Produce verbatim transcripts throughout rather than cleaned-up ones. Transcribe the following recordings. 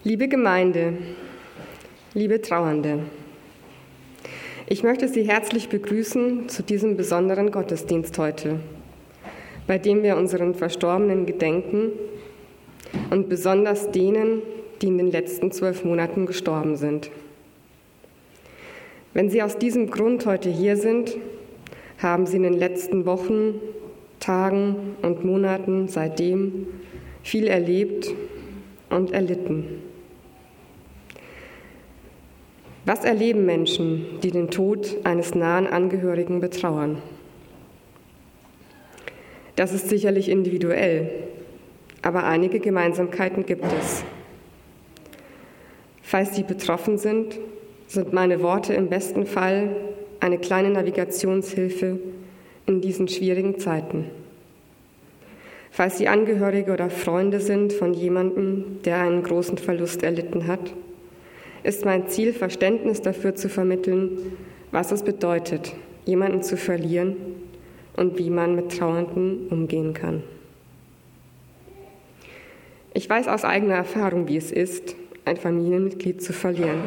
Liebe Gemeinde, liebe Trauernde, ich möchte Sie herzlich begrüßen zu diesem besonderen Gottesdienst heute, bei dem wir unseren Verstorbenen gedenken und besonders denen, die in den letzten zwölf Monaten gestorben sind. Wenn Sie aus diesem Grund heute hier sind, haben Sie in den letzten Wochen, Tagen und Monaten seitdem viel erlebt und erlitten. Was erleben Menschen, die den Tod eines nahen Angehörigen betrauern? Das ist sicherlich individuell, aber einige Gemeinsamkeiten gibt es. Falls Sie betroffen sind, sind meine Worte im besten Fall eine kleine Navigationshilfe in diesen schwierigen Zeiten. Falls Sie Angehörige oder Freunde sind von jemandem, der einen großen Verlust erlitten hat, ist mein Ziel, Verständnis dafür zu vermitteln, was es bedeutet, jemanden zu verlieren und wie man mit Trauernden umgehen kann. Ich weiß aus eigener Erfahrung, wie es ist, ein Familienmitglied zu verlieren.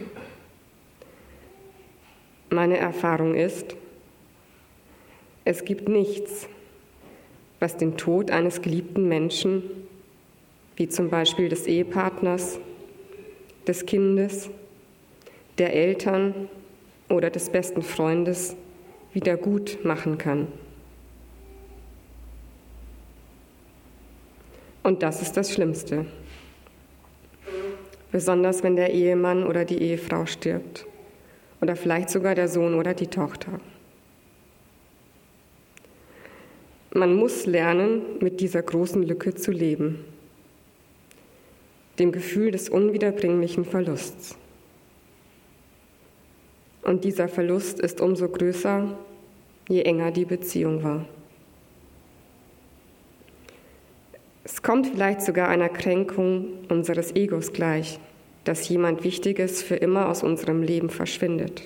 Meine Erfahrung ist, es gibt nichts, was den Tod eines geliebten Menschen, wie zum Beispiel des Ehepartners, des Kindes, der Eltern oder des besten Freundes wieder gut machen kann. Und das ist das Schlimmste, besonders wenn der Ehemann oder die Ehefrau stirbt oder vielleicht sogar der Sohn oder die Tochter. Man muss lernen, mit dieser großen Lücke zu leben, dem Gefühl des unwiederbringlichen Verlusts. Und dieser Verlust ist umso größer, je enger die Beziehung war. Es kommt vielleicht sogar einer Kränkung unseres Egos gleich, dass jemand Wichtiges für immer aus unserem Leben verschwindet.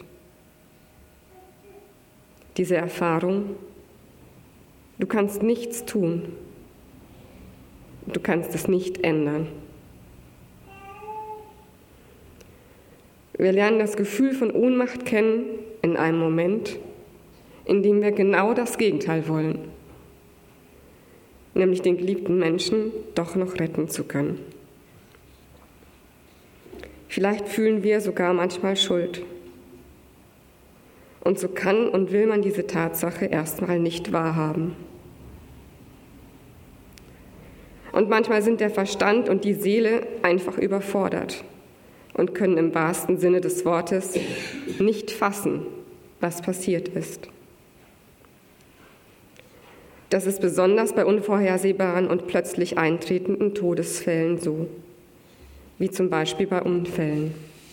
Diese Erfahrung, du kannst nichts tun, du kannst es nicht ändern. Wir lernen das Gefühl von Ohnmacht kennen in einem Moment, in dem wir genau das Gegenteil wollen, nämlich den geliebten Menschen doch noch retten zu können. Vielleicht fühlen wir sogar manchmal Schuld. Und so kann und will man diese Tatsache erstmal nicht wahrhaben. Und manchmal sind der Verstand und die Seele einfach überfordert und können im wahrsten Sinne des Wortes nicht fassen, was passiert ist. Das ist besonders bei unvorhersehbaren und plötzlich eintretenden Todesfällen so, wie zum Beispiel bei Unfällen.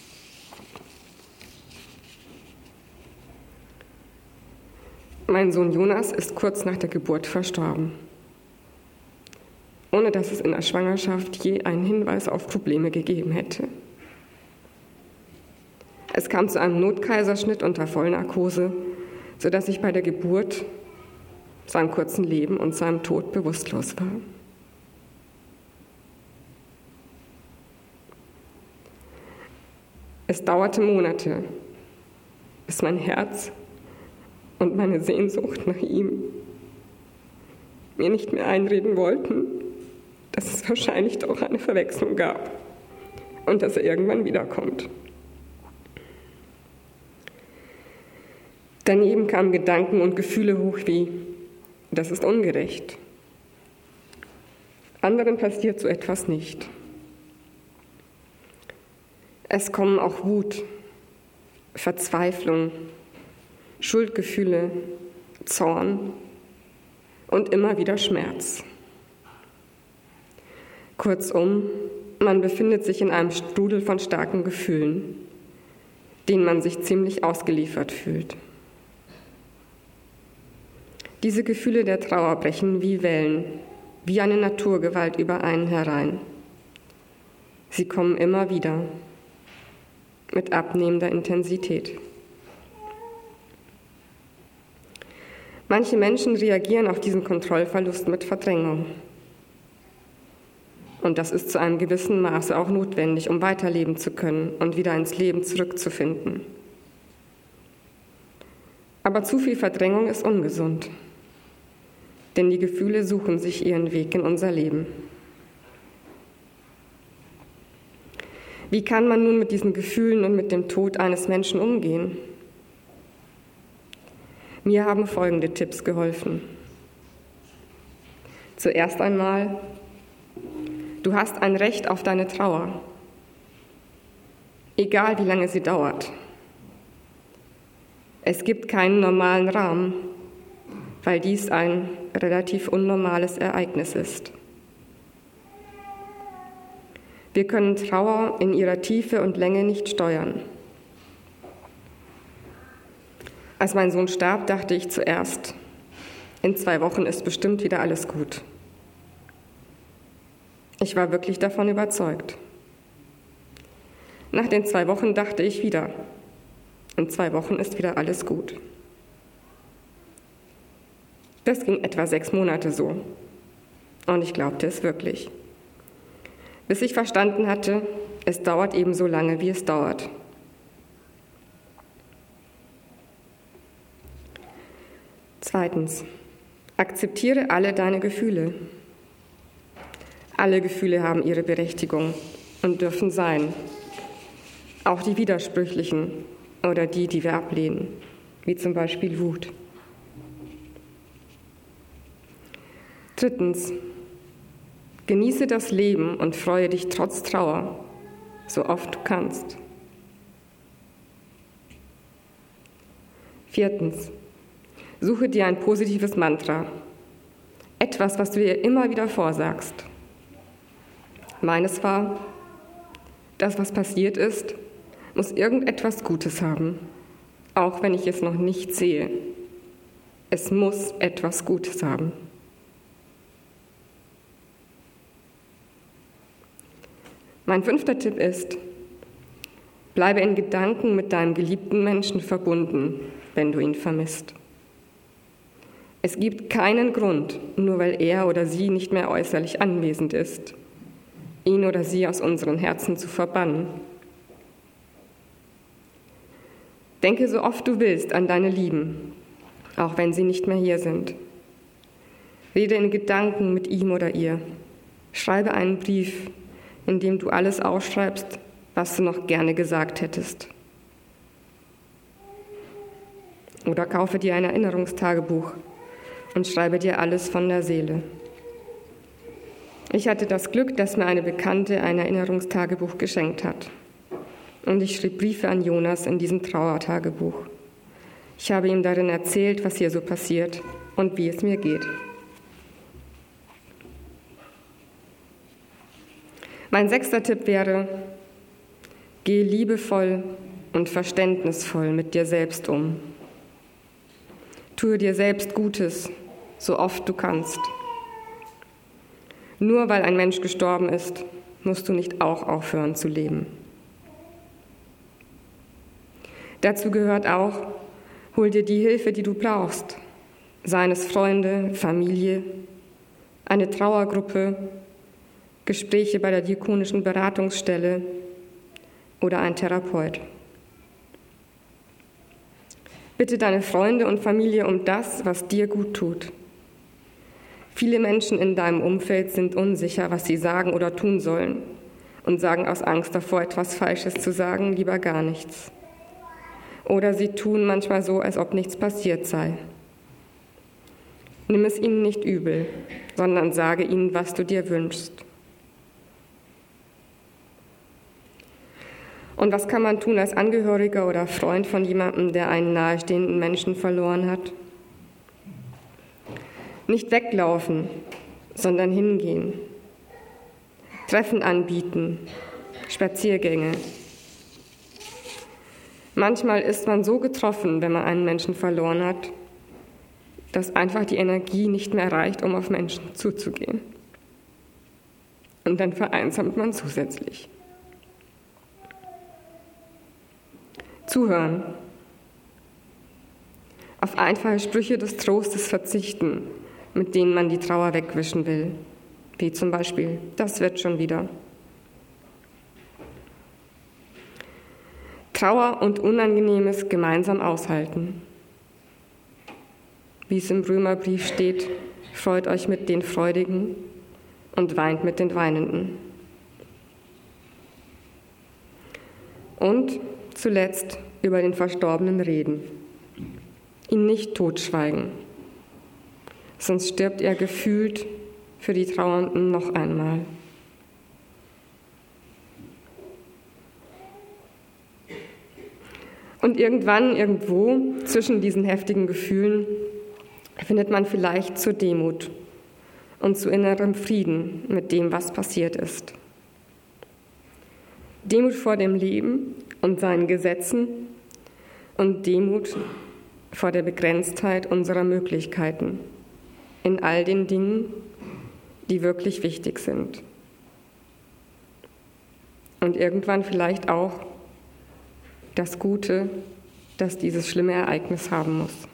Mein Sohn Jonas ist kurz nach der Geburt verstorben, ohne dass es in der Schwangerschaft je einen Hinweis auf Probleme gegeben hätte. Es kam zu einem Notkaiserschnitt unter Vollnarkose, sodass ich bei der Geburt, seinem kurzen Leben und seinem Tod bewusstlos war. Es dauerte Monate, bis mein Herz und meine Sehnsucht nach ihm mir nicht mehr einreden wollten, dass es wahrscheinlich doch eine Verwechslung gab und dass er irgendwann wiederkommt. Daneben kamen Gedanken und Gefühle hoch wie, das ist ungerecht. Anderen passiert so etwas nicht. Es kommen auch Wut, Verzweiflung, Schuldgefühle, Zorn und immer wieder Schmerz. Kurzum, man befindet sich in einem Strudel von starken Gefühlen, denen man sich ziemlich ausgeliefert fühlt. Diese Gefühle der Trauer brechen wie Wellen, wie eine Naturgewalt über einen herein. Sie kommen immer wieder, mit abnehmender Intensität. Manche Menschen reagieren auf diesen Kontrollverlust mit Verdrängung. Und das ist zu einem gewissen Maße auch notwendig, um weiterleben zu können und wieder ins Leben zurückzufinden. Aber zu viel Verdrängung ist ungesund, denn die Gefühle suchen sich ihren Weg in unser Leben. Wie kann man nun mit diesen Gefühlen und mit dem Tod eines Menschen umgehen? Mir haben folgende Tipps geholfen. Zuerst einmal: Du hast ein Recht auf deine Trauer, egal wie lange sie dauert. Es gibt keinen normalen Rahmen, weil dies ein relativ unnormales Ereignis ist. Wir können Trauer in ihrer Tiefe und Länge nicht steuern. Als mein Sohn starb, dachte ich zuerst, in zwei Wochen ist bestimmt wieder alles gut. Ich war wirklich davon überzeugt. Nach den zwei Wochen dachte ich wieder, in zwei Wochen ist wieder alles gut. Das ging etwa sechs Monate so. Und ich glaubte es wirklich. Bis ich verstanden hatte, es dauert eben so lange, wie es dauert. Zweitens, akzeptiere alle deine Gefühle. Alle Gefühle haben ihre Berechtigung und dürfen sein. Auch die widersprüchlichen oder die, die wir ablehnen, wie zum Beispiel Wut. Drittens, genieße das Leben und freue dich trotz Trauer, so oft du kannst. Viertens, suche dir ein positives Mantra, etwas, was du dir immer wieder vorsagst. Meines war: Das, was passiert ist, muss irgendetwas Gutes haben, auch wenn ich es noch nicht sehe. Es muss etwas Gutes haben. Mein fünfter Tipp ist: Bleibe in Gedanken mit deinem geliebten Menschen verbunden, wenn du ihn vermisst. Es gibt keinen Grund, nur weil er oder sie nicht mehr äußerlich anwesend ist, ihn oder sie aus unseren Herzen zu verbannen. Denke so oft du willst an deine Lieben, auch wenn sie nicht mehr hier sind. Rede in Gedanken mit ihm oder ihr. Schreibe einen Brief, in dem du alles aufschreibst, was du noch gerne gesagt hättest. Oder kaufe dir ein Erinnerungstagebuch und schreibe dir alles von der Seele. Ich hatte das Glück, dass mir eine Bekannte ein Erinnerungstagebuch geschenkt hat. Und ich schrieb Briefe an Jonas in diesem Trauertagebuch. Ich habe ihm darin erzählt, was hier so passiert und wie es mir geht. Mein sechster Tipp wäre: Geh liebevoll und verständnisvoll mit dir selbst um. Tue dir selbst Gutes, so oft du kannst. Nur weil ein Mensch gestorben ist, musst du nicht auch aufhören zu leben. Dazu gehört auch: Hol dir die Hilfe, die du brauchst, seien es Freunde, Familie, eine Trauergruppe, Gespräche bei der diakonischen Beratungsstelle oder ein Therapeut. Bitte deine Freunde und Familie um das, was dir gut tut. Viele Menschen in deinem Umfeld sind unsicher, was sie sagen oder tun sollen und sagen aus Angst davor, etwas Falsches zu sagen, lieber gar nichts. Oder sie tun manchmal so, als ob nichts passiert sei. Nimm es ihnen nicht übel, sondern sage ihnen, was du dir wünschst. Und was kann man tun als Angehöriger oder Freund von jemandem, der einen nahestehenden Menschen verloren hat? Nicht weglaufen, sondern hingehen. Treffen anbieten, Spaziergänge. Manchmal ist man so getroffen, wenn man einen Menschen verloren hat, dass einfach die Energie nicht mehr reicht, um auf Menschen zuzugehen. Und dann vereinsamt man zusätzlich. Zuhören. Auf einfache Sprüche des Trostes verzichten, mit denen man die Trauer wegwischen will. wie zum Beispiel, das wird schon wieder. Trauer und Unangenehmes gemeinsam aushalten. Wie es im Römerbrief steht, freut euch mit den Freudigen und weint mit den Weinenden. Und zuletzt über den Verstorbenen reden. Ihn nicht totschweigen, sonst stirbt er gefühlt für die Trauernden noch einmal. Und irgendwann, irgendwo zwischen diesen heftigen Gefühlen findet man vielleicht zur Demut und zu innerem Frieden mit dem, was passiert ist. Demut vor dem Leben und seinen Gesetzen und Demut vor der Begrenztheit unserer Möglichkeiten in all den Dingen, die wirklich wichtig sind. Und irgendwann vielleicht auch das Gute, das dieses schlimme Ereignis haben muss.